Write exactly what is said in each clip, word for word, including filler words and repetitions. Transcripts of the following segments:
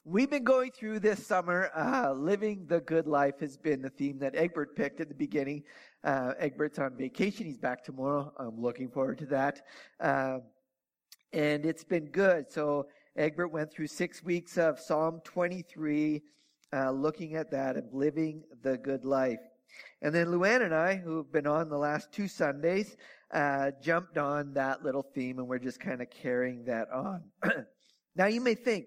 We've been going through this summer, uh, living the good life has been the theme that Egbert picked at the beginning. Uh, Egbert's on vacation. He's back tomorrow. I'm looking forward to that. Uh, and it's been good. So Egbert went through six weeks of Psalm twenty-three, uh, looking at that and living the good life. And then Luann and I, who've been on the last two Sundays, uh, jumped on that little theme, and we're just kind of carrying that on. Now you may think,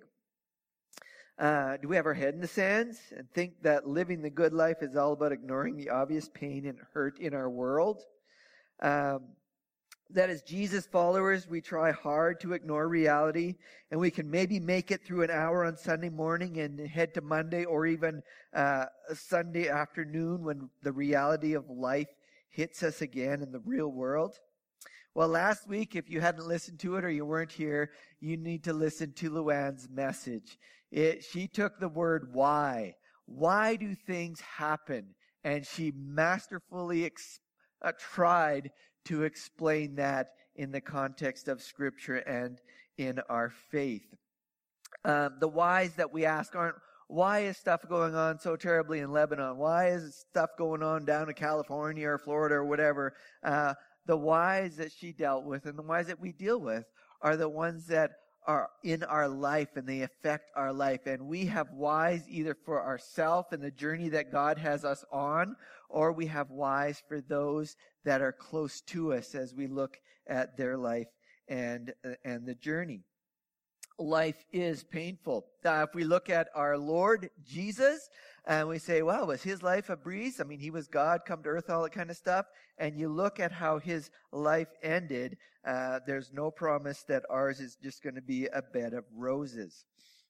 Uh, do we have our head in the sands and think that living the good life is all about ignoring the obvious pain and hurt in our world? Um, that as Jesus followers, we try hard to ignore reality, and we can maybe make it through an hour on Sunday morning and head to Monday or even uh, a Sunday afternoon when the reality of life hits us again in the real world. Well, last week, if you hadn't listened to it or you weren't here, you need to listen to Luann's message. It, she took the word why. Why do things happen? And she masterfully ex, uh, tried to explain that in the context of Scripture and in our faith. Um, the whys that we ask aren't, why is stuff going on so terribly in Lebanon? Why is stuff going on down in California or Florida or whatever? Uh, the whys that she dealt with and the whys that we deal with are the ones that are in our life and they affect our life. And we have whys either for ourselves and the journey that God has us on, or we have whys for those that are close to us as we look at their life and, and the journey. Life is painful. Uh, if we look at our Lord Jesus and we say, wow, was his life a breeze? I mean, he was God, come to earth, all that kind of stuff. And you look at how his life ended, uh, there's no promise that ours is just going to be a bed of roses.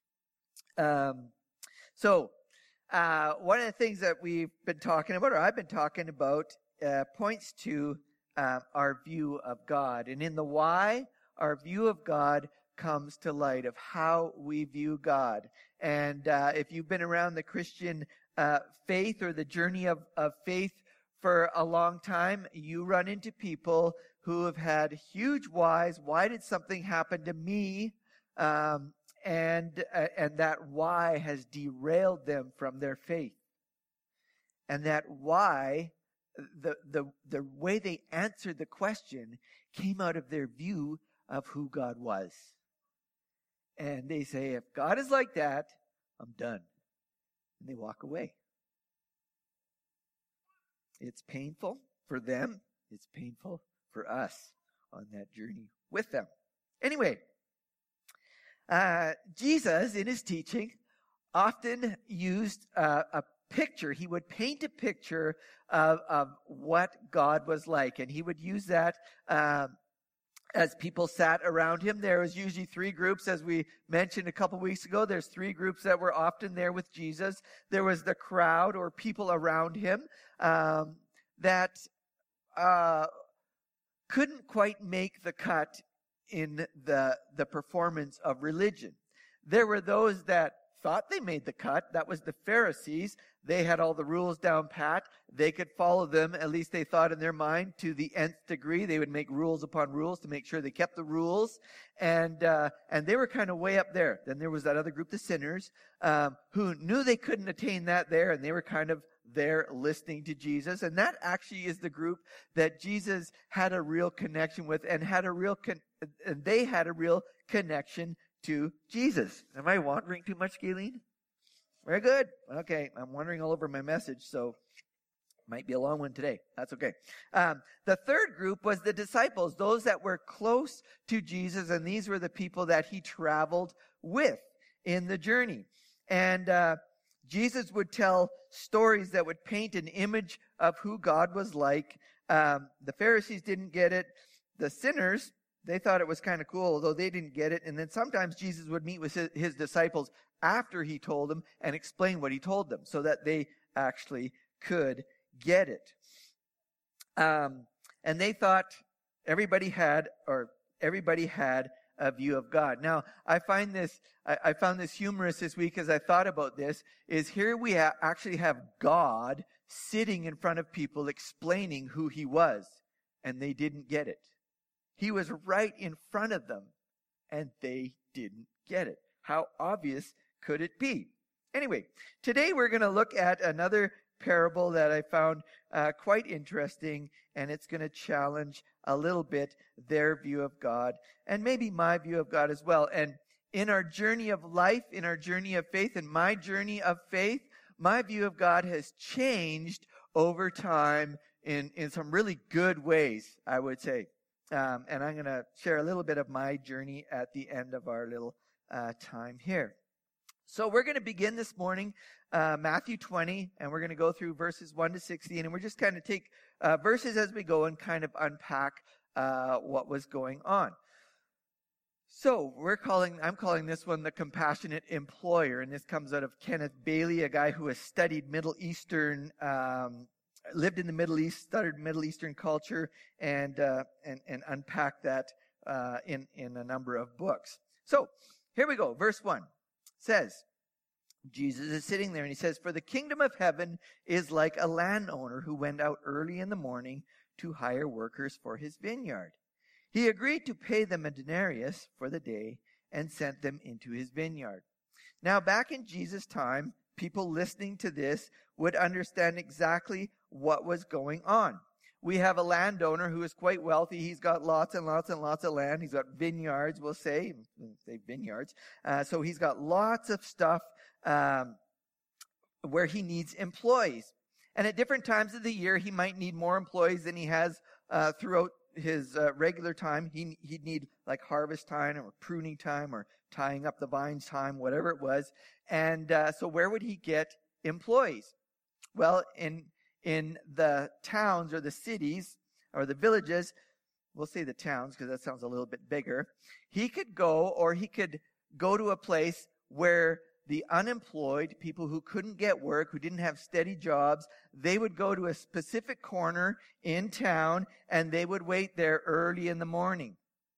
Um, so, uh, one of the things that we've been talking about, or I've been talking about, uh, points to uh, our view of God. And in the why, our view of God comes to light of how we view God. And uh, if you've been around the Christian uh, faith or the journey of, of faith for a long time, you run into people who have had huge whys. Why did something happen to me? Um, and uh, and that why has derailed them from their faith. And that why, the the the way they answered the question came out of their view of who God was. And they say, if God is like that, I'm done. And they walk away. It's painful for them. It's painful for us on that journey with them. Anyway, uh, Jesus, in his teaching, often used uh, a picture. He would paint a picture of, of what God was like. And he would use that um, as people sat around him. There was usually three groups, as we mentioned a couple weeks ago. There's three groups that were often there with Jesus. There was the crowd or people around him um, that uh, couldn't quite make the cut in the the performance of religion. There were those that thought they made the cut. That was the Pharisees. They had all the rules down pat. They could follow them, at least they thought in their mind, to the nth degree. They would make rules upon rules to make sure they kept the rules. And uh, and they were kind of way up there. Then there was that other group, the sinners, um, who knew they couldn't attain that there, and they were kind of there listening to Jesus. And that actually is the group that Jesus had a real connection with and had a real con- and they had a real connection to Jesus. Am I wandering too much, Galen? Very good. Okay, I'm wandering all over my message, so might be a long one today. That's okay. Um, the third group was the disciples, those that were close to Jesus, and these were the people that he traveled with in the journey. And uh, Jesus would tell stories that would paint an image of who God was like. Um, the Pharisees didn't get it. The sinners, they thought it was kind of cool, although they didn't get it. And then sometimes Jesus would meet with his, his disciples after he told them and explain what he told them so that they actually could get it. Um, and they thought everybody had, or everybody had a view of God. Now, I find this, I, I found this humorous this week as I thought about this, is here we ha- actually have God sitting in front of people explaining who he was, and they didn't get it. He was right in front of them, and they didn't get it. How obvious could it be? Anyway, today we're going to look at another parable that I found uh, quite interesting, and it's going to challenge a little bit their view of God and maybe my view of God as well. And in our journey of life, in our journey of faith, in my journey of faith, my view of God has changed over time in, in some really good ways, I would say. Um, and I'm going to share a little bit of my journey at the end of our little uh, time here. So we're going to begin this morning, uh, Matthew twenty, and we're going to go through verses one to sixteen, and we're just kind of take uh, verses as we go and kind of unpack uh, what was going on. So we're calling, I'm calling this one the compassionate employer, and this comes out of Kenneth Bailey, a guy who has studied Middle Eastern, um, lived in the Middle East, studied Middle Eastern culture, and uh, and and unpacked that uh, in in a number of books. So here we go, verse one. Says, Jesus is sitting there and he says, "For the kingdom of heaven is like a landowner who went out early in the morning to hire workers for his vineyard. He agreed to pay them a denarius for the day and sent them into his vineyard." Now, back in Jesus' time, people listening to this would understand exactly what was going on. We have a landowner who is quite wealthy. He's got lots and lots and lots of land. He's got vineyards, we'll say, say vineyards. Uh, so he's got lots of stuff um, where he needs employees. And at different times of the year, he might need more employees than he has uh, throughout his uh, regular time. He, he'd need like harvest time or pruning time or tying up the vines time, whatever it was. And uh, so where would he get employees? Well, in In the towns or the cities or the villages, we'll say the towns because that sounds a little bit bigger, he could go or he could go to a place where the unemployed, people who couldn't get work, who didn't have steady jobs, they would go to a specific corner in town and they would wait there early in the morning.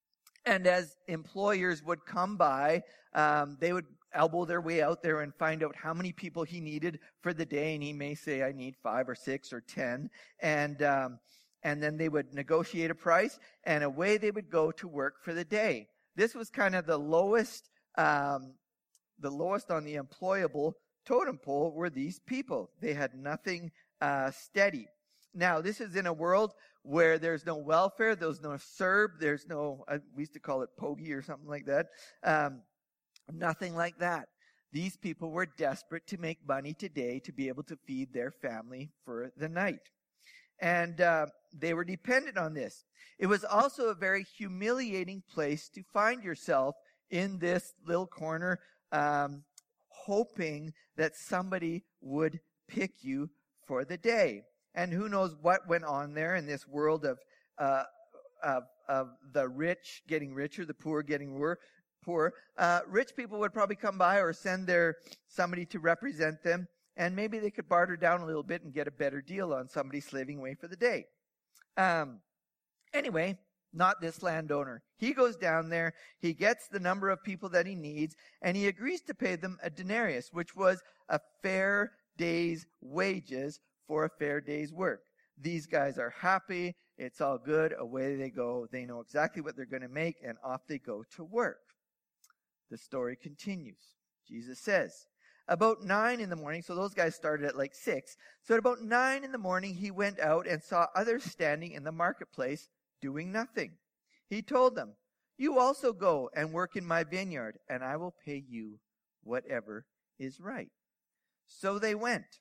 And as employers would come by, um, they would elbow their way out there and find out how many people he needed for the day. And he may say, "I need five or six or ten." And, um, and then they would negotiate a price and away they would go to work for the day. This was kind of the lowest, um, the lowest on the employable totem pole were these people. They had nothing, uh, steady. Now, this is in a world where there's no welfare, there's no C E R B, there's no, uh, we used to call it P O G I or something like that. Um, Nothing like that. These people were desperate to make money today to be able to feed their family for the night. And uh, they were dependent on this. It was also a very humiliating place to find yourself in this little corner, um, hoping that somebody would pick you for the day. And who knows what went on there in this world of, uh, of, of the rich getting richer, the poor getting worse. Poor, uh, rich people would probably come by or send their somebody to represent them, and maybe they could barter down a little bit and get a better deal on somebody slaving away for the day. Um, anyway, not this landowner. He goes down there, he gets the number of people that he needs, and he agrees to pay them a denarius, which was a fair day's wages for a fair day's work. These guys are happy, it's all good, away they go, they know exactly what they're going to make, and off they go to work. The story continues. Jesus says, about nine in the morning, so those guys started at like six. So at about nine in the morning, he went out and saw others standing in the marketplace doing nothing. He told them, "You also go and work in my vineyard, and I will pay you whatever is right." So they went.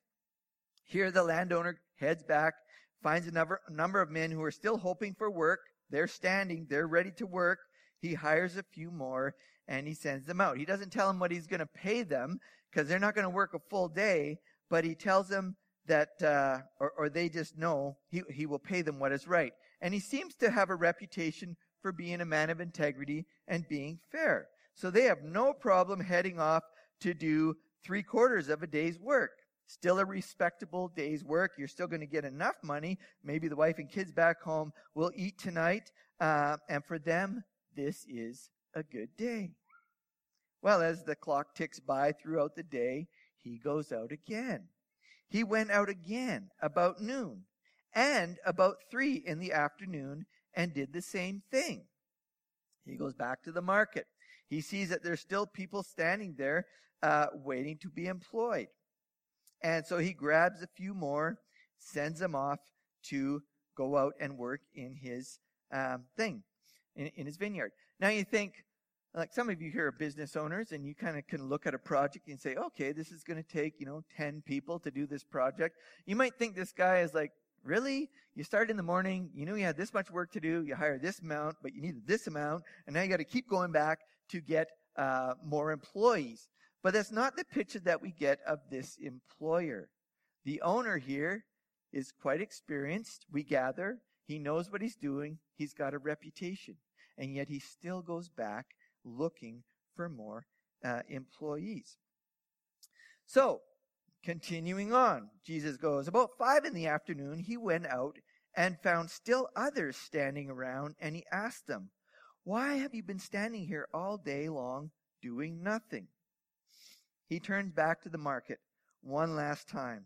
Here the landowner heads back, finds a number, a number of men who are still hoping for work. They're standing, they're ready to work. He hires a few more, and he sends them out. He doesn't tell them what he's going to pay them, because they're not going to work a full day, but he tells them that, uh, or, or they just know he, he will pay them what is right. And he seems to have a reputation for being a man of integrity and being fair. So they have no problem heading off to do three quarters of a day's work. Still a respectable day's work. You're still going to get enough money. Maybe the wife and kids back home will eat tonight. Uh, and for them, this is a good day. Well, as the clock ticks by throughout the day, he goes out again. He went out again about noon and about three in the afternoon and did the same thing. He goes back to the market. He sees that there's still people standing there uh, waiting to be employed. And so he grabs a few more, sends them off to go out and work in his um, thing, in, in his vineyard. Now you think, like some of you here are business owners, and you kind of can look at a project and say, okay, this is going to take, you know, ten people to do this project. You might think this guy is like, really? You start in the morning, you knew you had this much work to do, you hired this amount, but you needed this amount, and now you got to keep going back to get uh, more employees. But that's not the picture that we get of this employer. The owner here is quite experienced, we gather. He knows what he's doing. He's got a reputation. And yet he still goes back looking for more uh, employees. So, continuing on, Jesus goes, about five in the afternoon, he went out and found still others standing around, and he asked them, why have you been standing here all day long doing nothing? He turns back to the market one last time.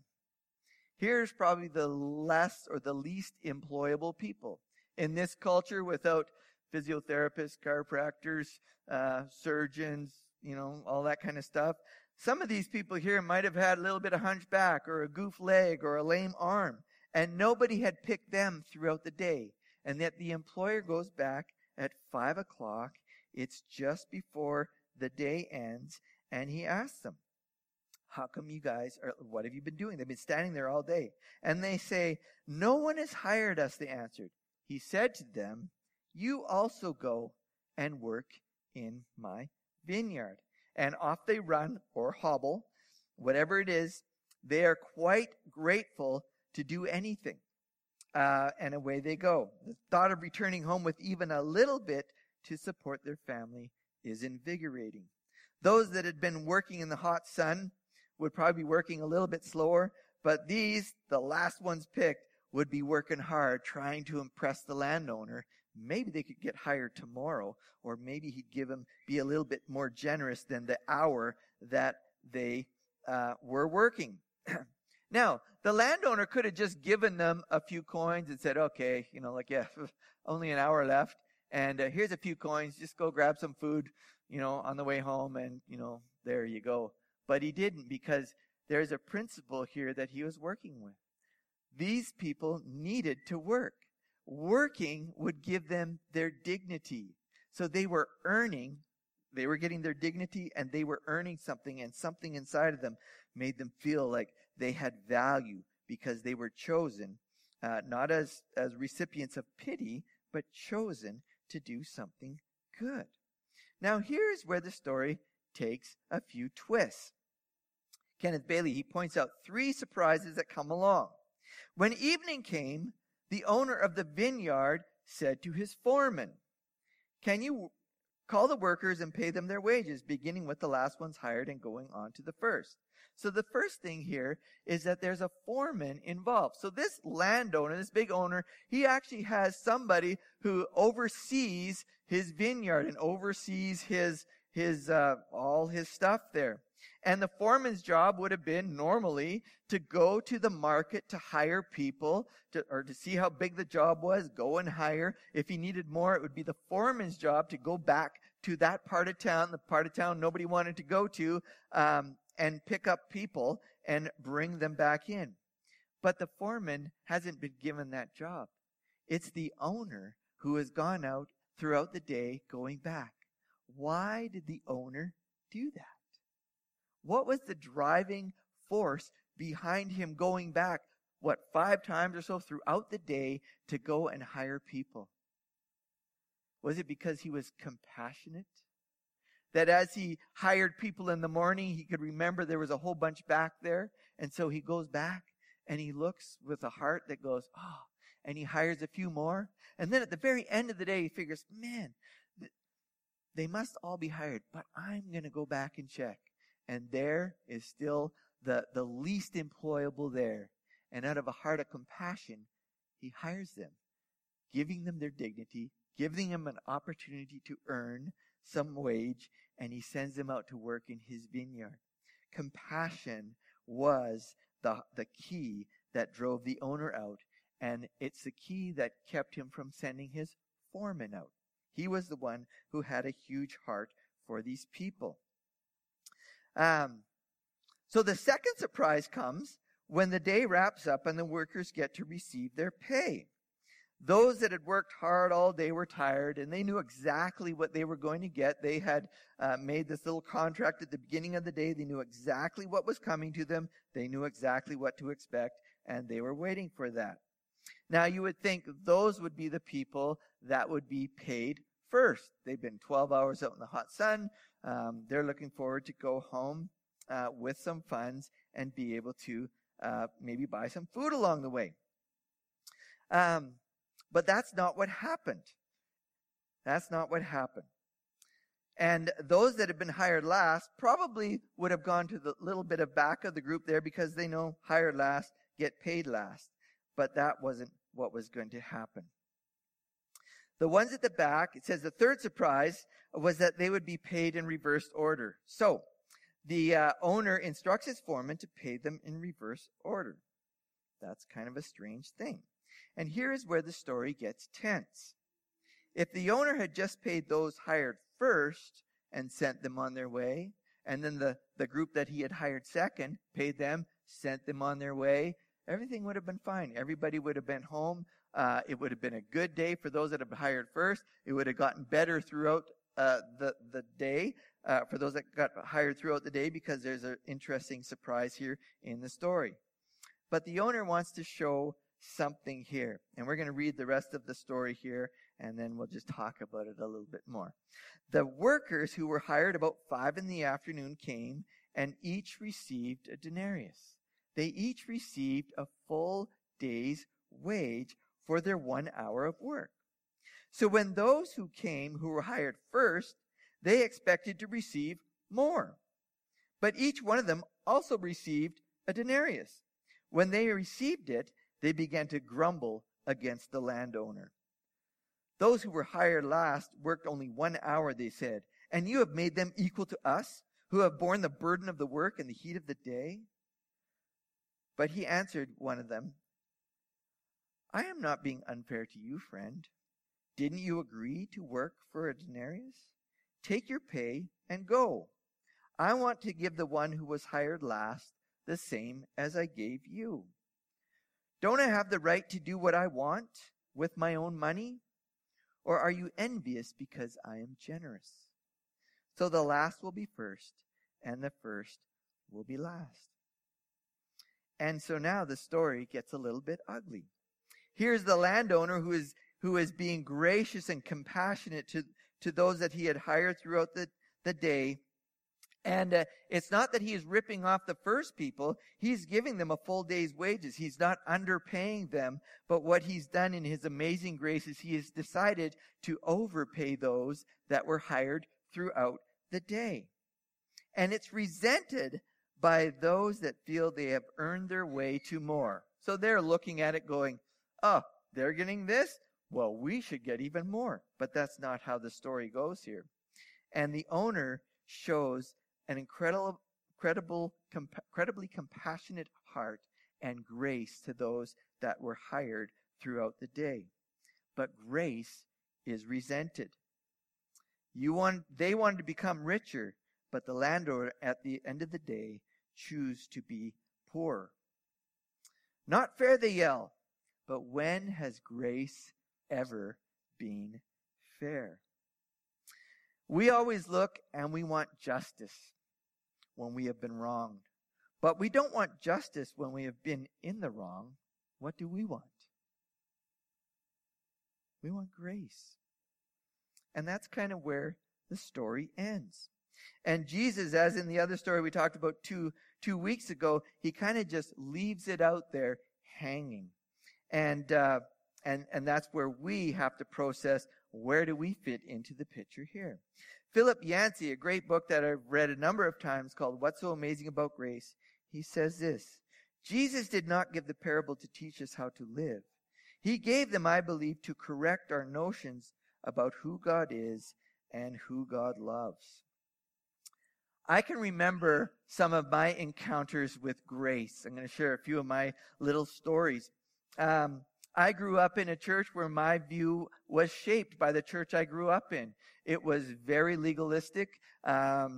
Here's probably the less or the least employable people. In this culture, without physiotherapists, chiropractors, uh, surgeons, you know, all that kind of stuff, some of these people here might have had a little bit of hunchback or a goof leg or a lame arm, and nobody had picked them throughout the day. And yet the employer goes back at five o'clock. It's just before the day ends, and he asks them, how come you guys are, what have you been doing? They've been standing there all day. And they say, no one has hired us, they answered. He said to them, you also go and work in my vineyard. And off they run or hobble, whatever it is. They are quite grateful to do anything. Uh, and away they go. The thought of returning home with even a little bit to support their family is invigorating. Those that had been working in the hot sun would probably be working a little bit slower, but these, the last ones picked, would be working hard trying to impress the landowner. Maybe they could get hired tomorrow, or maybe he'd give them, be a little bit more generous than the hour that they uh, were working. Now, the landowner could have just given them a few coins and said, okay, you know, like, yeah, only an hour left, and uh, here's a few coins, just go grab some food, you know, on the way home, and, you know, there you go. But he didn't, because there's a principle here that he was working with. These people needed to work. Working would give them their dignity. So they were earning, they were getting their dignity, and they were earning something, and something inside of them made them feel like they had value because they were chosen, uh, not as, as recipients of pity, but chosen to do something good. Now here's where the story takes a few twists. Kenneth Bailey, he points out three surprises that come along. When evening came, the owner of the vineyard said to his foreman, can you call the workers and pay them their wages, beginning with the last ones hired and going on to the first? So the first thing here is that there's a foreman involved. So this landowner, this big owner, he actually has somebody who oversees his vineyard and oversees his his uh, all his stuff there. And the foreman's job would have been normally to go to the market to hire people, to, or to see how big the job was, go and hire. If he needed more, it would be the foreman's job to go back to that part of town, the part of town nobody wanted to go to, um, and pick up people and bring them back in. But the foreman hasn't been given that job. It's the owner who has gone out throughout the day going back. Why did the owner do that? What was the driving force behind him going back, what, five times or so throughout the day to go and hire people? Was it because he was compassionate? That as he hired people in the morning, he could remember there was a whole bunch back there, and so he goes back and he looks with a heart that goes, oh, and he hires a few more. And then at the very end of the day, he figures, man, they must all be hired, but I'm going to go back and check. And there is still the, the least employable there. And out of a heart of compassion, he hires them, giving them their dignity, giving them an opportunity to earn some wage, and he sends them out to work in his vineyard. Compassion was the, the key that drove the owner out, and it's the key that kept him from sending his foreman out. He was the one who had a huge heart for these people. Um, so the second surprise comes when the day wraps up and the workers get to receive their pay. Those that had worked hard all day were tired, and they knew exactly what they were going to get. They had uh, made this little contract at the beginning of the day. They knew exactly what was coming to them. They knew exactly what to expect, and they were waiting for that. Now, you would think those would be the people that would be paid first. They've been twelve hours out in the hot sun. Um, they're looking forward to go home uh, with some funds and be able to uh, maybe buy some food along the way. Um, but that's not what happened. That's not what happened. And those that have been hired last probably would have gone to the little bit of back of the group there because they know hired last, get paid last. But that wasn't what was going to happen. The ones at the back, it says the third surprise was that they would be paid in reversed order. So the uh, owner instructs his foreman to pay them in reverse order. That's kind of a strange thing. And here is where the story gets tense. If the owner had just paid those hired first and sent them on their way, and then the, the group that he had hired second paid them, sent them on their way, everything would have been fine. Everybody would have been home. Uh, it would have been a good day for those that have been hired first. It would have gotten better throughout uh, the, the day uh, for those that got hired throughout the day, because there's an interesting surprise here in the story. But the owner wants to show something here. And we're going to read the rest of the story here, and then we'll just talk about it a little bit more. The workers who were hired about five in the afternoon came, and each received a denarius. They each received a full day's wage for their one hour of work. So when those who came who were hired first, they expected to receive more. But each one of them also received a denarius. When they received it, they began to grumble against the landowner. Those who were hired last worked only one hour, they said, and you have made them equal to us, who have borne the burden of the work and the heat of the day? But he answered one of them, I am not being unfair to you, friend. Didn't you agree to work for a denarius? Take your pay and go. I want to give the one who was hired last the same as I gave you. Don't I have the right to do what I want with my own money? Or are you envious because I am generous? So the last will be first, and the first will be last. And so now the story gets a little bit ugly. Here's the landowner who is who is being gracious and compassionate to, to those that he had hired throughout the, the day. And uh, it's not that he is ripping off the first people. He's giving them a full day's wages. He's not underpaying them. But what he's done in his amazing grace is he has decided to overpay those that were hired throughout the day. And it's resented by those that feel they have earned their way to more. So they're looking at it going, oh, they're getting this? Well, we should get even more. But that's not how the story goes here. And the owner shows an incredible, credible, comp- incredibly compassionate heart and grace to those that were hired throughout the day. But grace is resented. You want, they wanted to become richer, but the landowner at the end of the day choose to be poor. Not fair, they yell. But when has grace ever been fair? We always look and we want justice when we have been wronged. But we don't want justice when we have been in the wrong. What do we want? We want grace. And that's kind of where the story ends. And Jesus, as in the other story we talked about two, two weeks ago, he kind of just leaves it out there hanging. And, uh, and, and that's where we have to process, where do we fit into the picture here? Philip Yancey, a great book that I've read a number of times called What's So Amazing About Grace, he says this: Jesus did not give the parable to teach us how to live. He gave them, I believe, to correct our notions about who God is and who God loves. I can remember some of my encounters with grace. I'm going to share a few of my little stories. Um, I grew up in a church where my view was shaped by the church I grew up in. It was very legalistic. Um,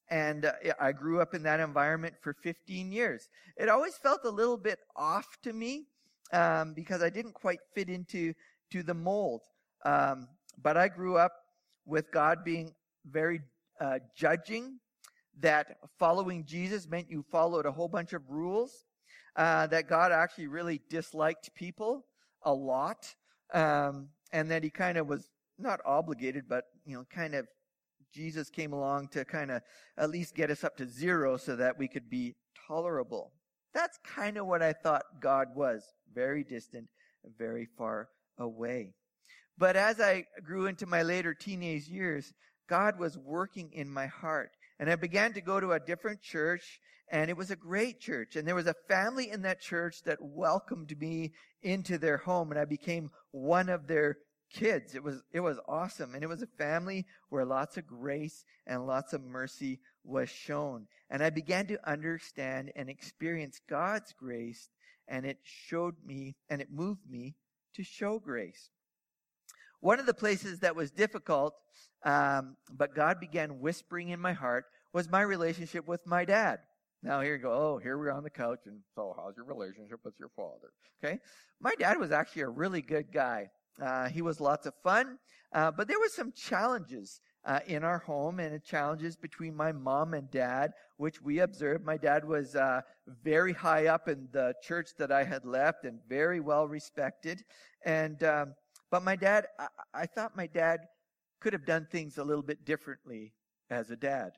And uh, I grew up in that environment for fifteen years. It always felt a little bit off to me um, because I didn't quite fit into to the mold. Um, but I grew up with God being very uh, judging, that following Jesus meant you followed a whole bunch of rules, uh, that God actually really disliked people a lot, um, and that he kind of was not obligated, but, you know, kind of Jesus came along to kind of at least get us up to zero so that we could be tolerable. That's kind of what I thought God was, very distant, very far away. But as I grew into my later teenage years, God was working in my heart. And I began to go to a different church, and it was a great church. And there was a family in that church that welcomed me into their home, and I became one of their kids. It was it was awesome. And it was a family where lots of grace and lots of mercy was shown. And I began to understand and experience God's grace, and it showed me, and it moved me to show grace. One of the places that was difficult, um, but God began whispering in my heart, was my relationship with my dad. Now here you go, oh, here we're on the couch, and so how's your relationship with your father? Okay, my dad was actually a really good guy. Uh, he was lots of fun, uh, but there were some challenges uh, in our home, and challenges between my mom and dad, which we observed. My dad was uh, very high up in the church that I had left, and very well respected, and um, But my dad, I, I thought my dad could have done things a little bit differently as a dad.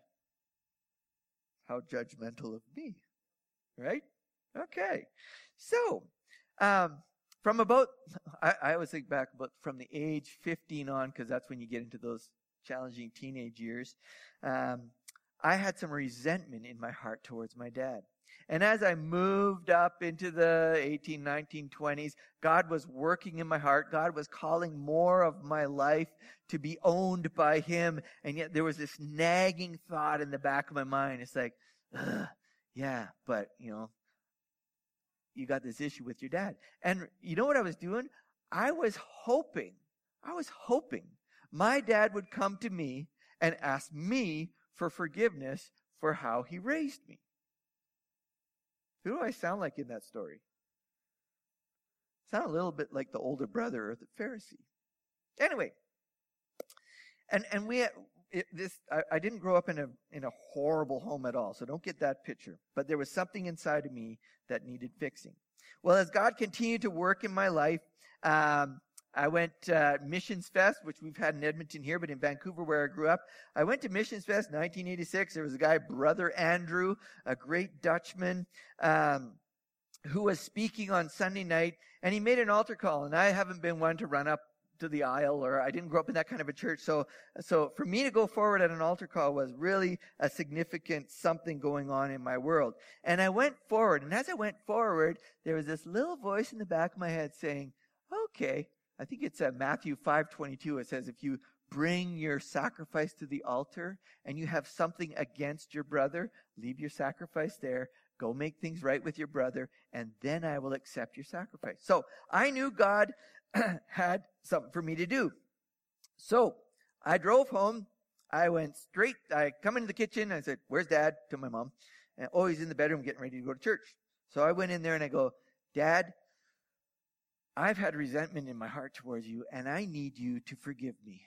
How judgmental of me, right? Okay. So, um, from about, I, I always think back about from the age fifteen on, because that's when you get into those challenging teenage years, um, I had some resentment in my heart towards my dad. And as I moved up into the eighteen, nineteen, twenties, God was working in my heart. God was calling more of my life to be owned by him. And yet there was this nagging thought in the back of my mind. It's like, yeah, but, you know, you got this issue with your dad. And you know what I was doing? I was hoping, I was hoping my dad would come to me and ask me for forgiveness for how he raised me. Who do I sound like in that story? I sound a little bit like the older brother or the Pharisee. Anyway, and and we it, this I, I didn't grow up in a in a horrible home at all, so don't get that picture. But there was something inside of me that needed fixing. Well, as God continued to work in my life, um, I went uh, Missions Fest, which we've had in Edmonton here, but in Vancouver where I grew up. I went to Missions Fest in nineteen eighty-six. There was a guy, Brother Andrew, a great Dutchman, um, who was speaking on Sunday night, and he made an altar call. And I haven't been one to run up to the aisle, or I didn't grow up in that kind of a church. So, so for me to go forward at an altar call was really a significant something going on in my world. And I went forward, and as I went forward, there was this little voice in the back of my head saying, okay, I think it's uh, Matthew five twenty-two. It says, if you bring your sacrifice to the altar and you have something against your brother, leave your sacrifice there, go make things right with your brother, and then I will accept your sacrifice. So I knew God had something for me to do. So I drove home. I went straight, I come into the kitchen. I said, where's Dad? To my mom. And, oh, he's in the bedroom getting ready to go to church. So I went in there and I go, Dad, I've had resentment in my heart towards you, and I need you to forgive me.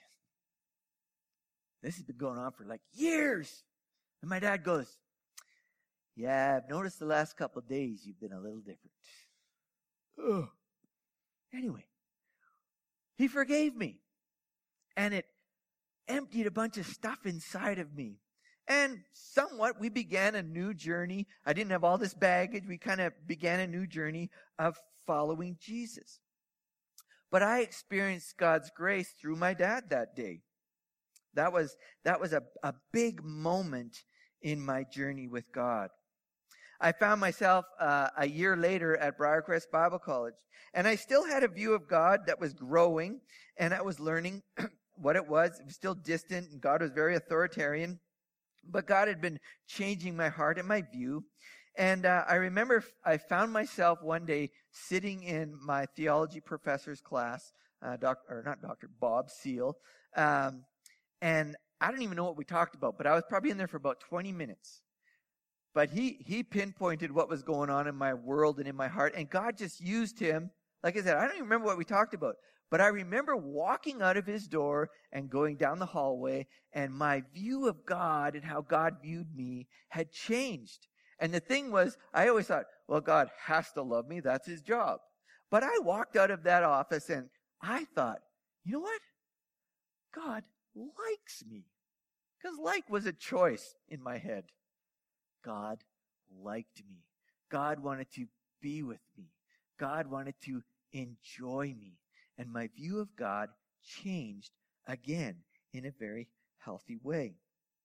This has been going on for like years. And my dad goes, yeah, I've noticed the last couple of days you've been a little different. Ugh. Anyway, he forgave me. And it emptied a bunch of stuff inside of me. And somewhat, we began a new journey. I didn't have all this baggage. We kind of began a new journey of following Jesus. But I experienced God's grace through my dad that day. That was, that was a, a big moment in my journey with God. I found myself uh, a year later at Briarcrest Bible College, and I still had a view of God that was growing, and I was learning what it was. It was still distant, and God was very authoritarian, but God had been changing my heart and my view. And uh, I remember I found myself one day sitting in my theology professor's class, uh, doc, or not Doctor Bob Seal, um, and I don't even know what we talked about, but I was probably in there for about twenty minutes. But he, he pinpointed what was going on in my world and in my heart, and God just used him. Like I said, I don't even remember what we talked about, but I remember walking out of his door and going down the hallway, and my view of God and how God viewed me had changed. And the thing was, I always thought, well, God has to love me. That's his job. But I walked out of that office and I thought, you know what? God likes me. Because like was a choice in my head. God liked me. God wanted to be with me. God wanted to enjoy me. And my view of God changed again in a very healthy way.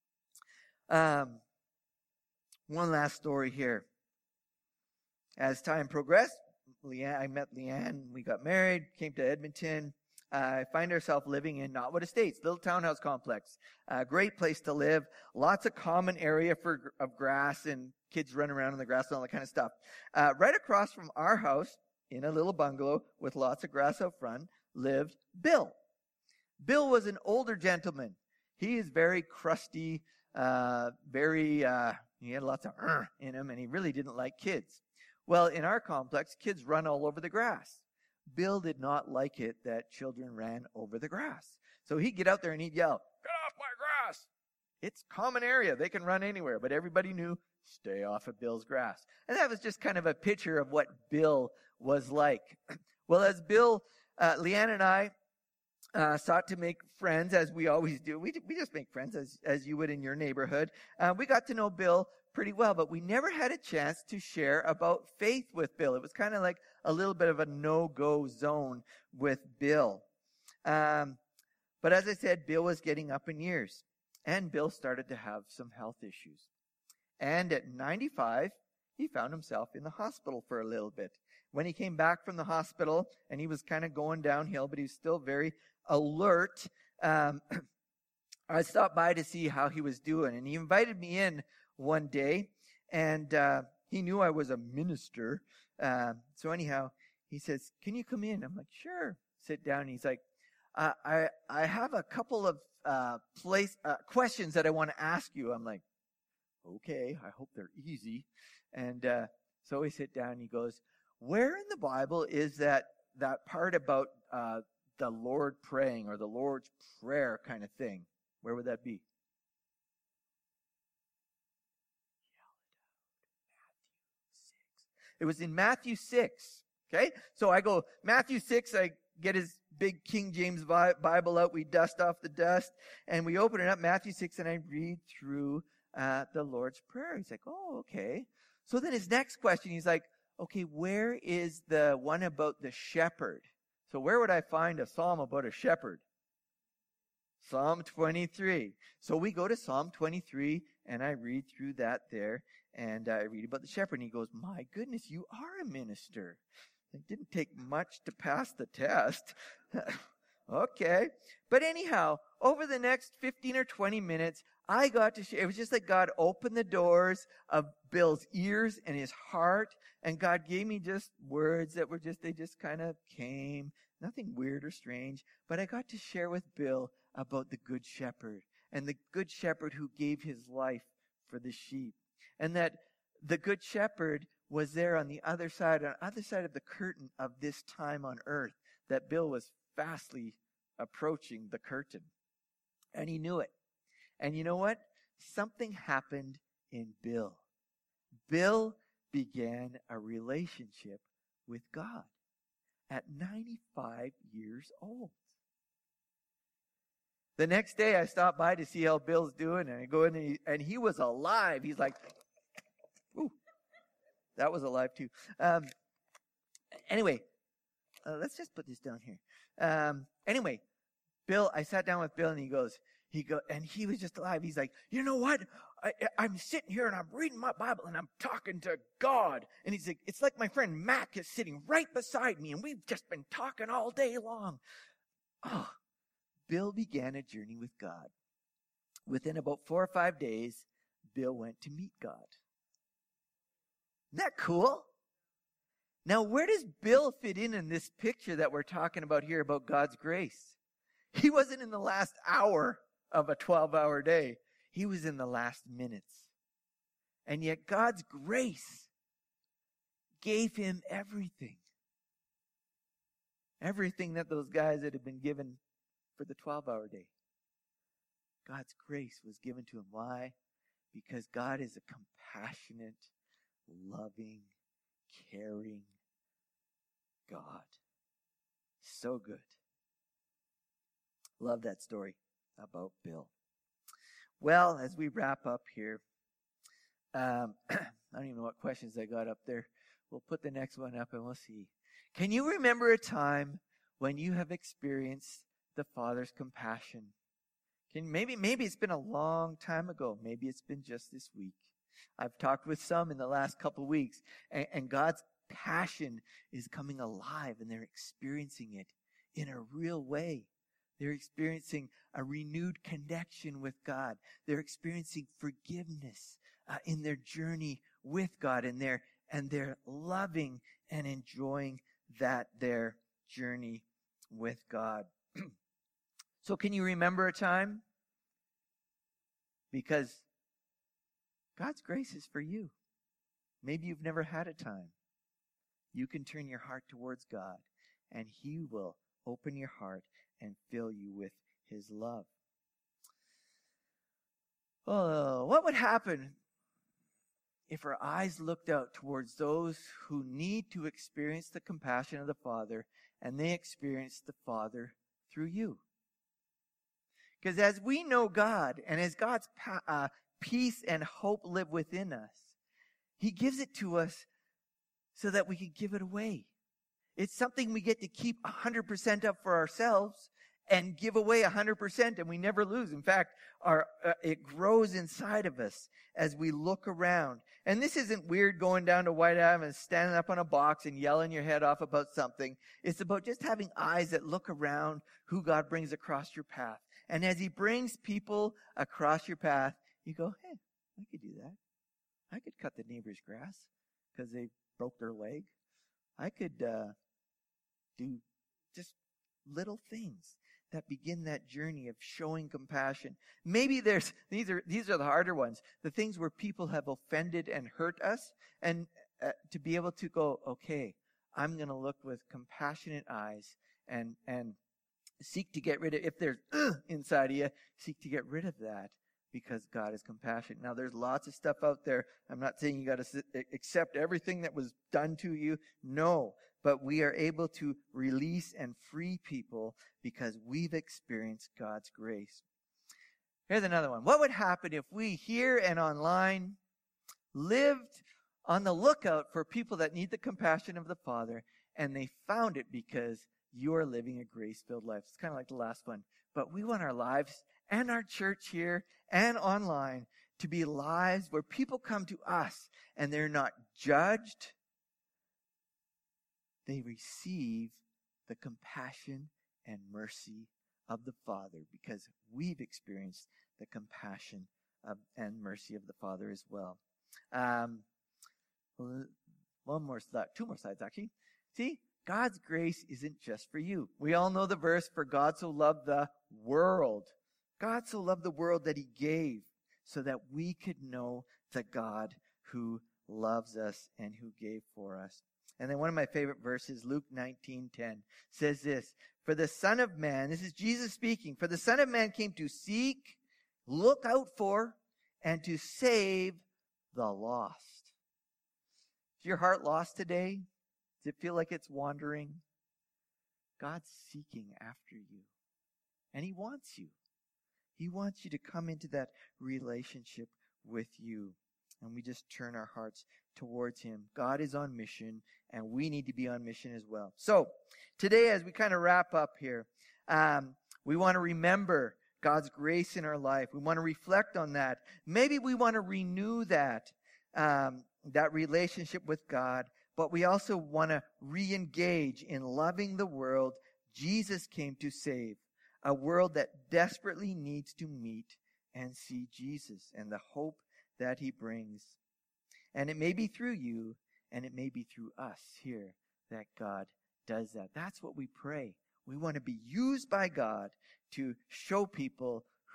Um, one last story here. As time progressed, Leanne, I met Leanne. We got married, came to Edmonton. Uh, I find ourselves living in Notwood Estates, little townhouse complex. Uh, great place to live. Lots of common area for of grass and kids run around in the grass and all that kind of stuff. Uh, right across from our house, in a little bungalow with lots of grass out front, lived Bill. Bill was an older gentleman. He is very crusty, uh, very, uh, he had lots of uh, in him, and he really didn't like kids. Well, in our complex, kids run all over the grass. Bill did not like it that children ran over the grass. So he'd get out there and he'd yell, "Get off my grass!" It's common area. They can run anywhere. But everybody knew, stay off of Bill's grass. And that was just kind of a picture of what Bill was like. Well, as Bill, uh, Leanne and I uh, sought to make friends, as we always do. We, we just make friends as, as you would in your neighborhood. Uh, we got to know Bill pretty well, but we never had a chance to share about faith with Bill. It was kind of like a little bit of a no-go zone with Bill. Um, but as I said, Bill was getting up in years, and Bill started to have some health issues. And at ninety-five, he found himself in the hospital for a little bit. When he came back from the hospital, and he was kind of going downhill, but he was still very alert, um, I stopped by to see how he was doing. And he invited me in one day, and uh, he knew I was a minister. Uh, so anyhow, he says, "Can you come in?" I'm like, "Sure." Sit down. And he's like, uh, I I have a couple of uh, place uh, questions that I want to ask you. I'm like, "Okay, I hope they're easy." And uh, so we sit down, and he goes, "Where in the Bible is that that part about uh, the Lord praying, or the Lord's Prayer kind of thing? Where would that be?" It was in Matthew six. Okay? So I go, Matthew six, I get his big King James Bible out, we dust off the dust, and we open it up, Matthew six, and I read through uh, the Lord's Prayer. He's like, "Oh, okay." So then his next question, he's like, "Okay, where is the one about the shepherd?" So where would I find a psalm about a shepherd? Psalm twenty-three. So we go to Psalm twenty-three, and I read through that there, and I read about the shepherd, and he goes, "My goodness, you are a minister. It didn't take much to pass the test." Okay. But anyhow, over the next fifteen or twenty minutes, I got to share. It was just like God opened the doors of Bill's ears and his heart, and God gave me just words that were just, they just kind of came. Nothing weird or strange, but I got to share with Bill about the Good Shepherd, and the Good Shepherd who gave his life for the sheep. And that the Good Shepherd was there on the other side, on the other side of the curtain of this time on earth, that Bill was fastly approaching the curtain. And he knew it. And you know what? Something happened in Bill. Bill began a relationship with God at ninety-five years old. The next day I stopped by to see how Bill's doing, and I go in and he, and he was alive. He's like, ooh, that was alive too. Um, anyway, uh, let's just put this down here. Um, anyway, Bill, I sat down with Bill, and he goes, he go, and he was just alive. He's like, "You know what? I, I'm sitting here and I'm reading my Bible and I'm talking to God." And he's like, "It's like my friend Mac is sitting right beside me, and we've just been talking all day long." Oh, Bill began a journey with God. Within about four or five days, Bill went to meet God. Isn't that cool? Now, where does Bill fit in in this picture that we're talking about here about God's grace? He wasn't in the last hour of a twelve-hour day. He was in the last minutes. And yet God's grace gave him everything. Everything that those guys that had been given for the twelve-hour day. God's grace was given to him. Why? Because God is a compassionate, loving, caring God. So good. Love that story about Bill. Well, as we wrap up here, um, I don't even know what questions I got up there. We'll put the next one up and we'll see. Can you remember a time when you have experienced the Father's compassion? Can maybe maybe it's been a long time ago. Maybe it's been just this week. I've talked with some in the last couple of weeks, and, and God's passion is coming alive, and they're experiencing it in a real way. They're experiencing a renewed connection with God. They're experiencing forgiveness uh, in their journey with God, and they're and they're loving and enjoying that their journey with God. So can you remember a time? Because God's grace is for you. Maybe you've never had a time. You can turn your heart towards God, and He will open your heart and fill you with His love. Oh, what would happen if our eyes looked out towards those who need to experience the compassion of the Father, and they experience the Father through you? Because as we know God, and as God's uh, peace and hope live within us, He gives it to us so that we can give it away. It's something we get to keep one hundred percent of for ourselves and give away one hundred percent, and we never lose. In fact, our uh, it grows inside of us as we look around. And this isn't weird going down to White Ave and standing up on a box and yelling your head off about something. It's about just having eyes that look around who God brings across your path. And as He brings people across your path, you go, hey, I could do that. I could cut the neighbor's grass because they broke their leg. I could uh, do just little things that begin that journey of showing compassion. Maybe there's these are these are the harder ones, the things where people have offended and hurt us, and uh, to be able to go, okay, I'm going to look with compassionate eyes and and seek to get rid of, if there's uh, inside of you, seek to get rid of that, because God is compassionate. Now, there's lots of stuff out there. I'm not saying you got to accept everything that was done to you. No, but we are able to release and free people because we've experienced God's grace. Here's another one. What would happen if we here and online lived on the lookout for people that need the compassion of the Father, and they found it because you are living a grace-filled life? It's kind of like the last one. But we want our lives and our church here and online to be lives where people come to us and they're not judged. They receive the compassion and mercy of the Father because we've experienced the compassion of, and mercy of the Father as well. Um, one more slide, two more slides actually. See, God's grace isn't just for you. We all know the verse, for God so loved the world. God so loved the world that He gave so that we could know the God who loves us and who gave for us. And then one of my favorite verses, Luke nineteen ten, says this, for the Son of Man, this is Jesus speaking, for the Son of Man came to seek, look out for, and to save the lost. Is your heart lost today? Does it feel like it's wandering? God's seeking after you. And He wants you. He wants you to come into that relationship with you. And we just turn our hearts towards Him. God is on mission, and we need to be on mission as well. So, today as we kind of wrap up here, um, we want to remember God's grace in our life. We want to reflect on that. Maybe we want to renew that, um, that relationship with God. But we also want to re-engage in loving the world Jesus came to save, a world that desperately needs to meet and see Jesus and the hope that He brings. And it may be through you, and it may be through us here that God does that. That's what we pray. We want to be used by God to show people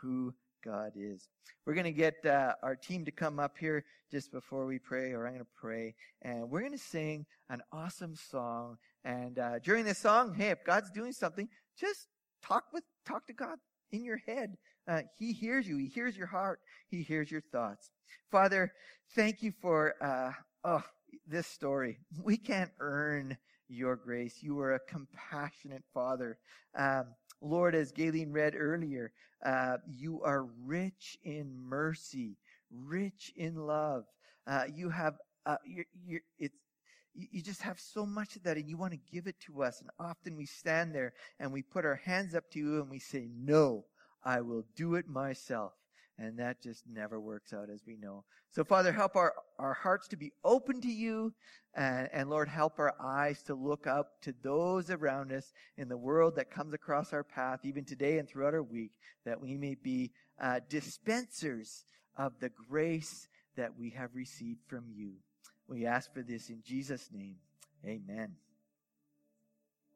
who God is. We're going to get uh, our team to come up here just before we pray, or I'm going to pray, and we're going to sing an awesome song. And uh, during this song, hey, if God's doing something, just talk with talk to God in your head. Uh, he hears you. He hears your heart. He hears your thoughts. Father, thank you for uh, oh this story. We can't earn your grace. You are a compassionate Father. Um, Lord, as Galen read earlier, uh, you are rich in mercy, rich in love. Uh, you have, uh, you're, you're, it's, you, you just have so much of that, and you want to give it to us. And often we stand there and we put our hands up to you and we say, no, I will do it myself. And that just never works out, as we know. So, Father, help our, our hearts to be open to you. And, and, Lord, help our eyes to look up to those around us in the world that comes across our path, even today and throughout our week, that we may be uh, dispensers of the grace that we have received from you. We ask for this in Jesus' name. Amen.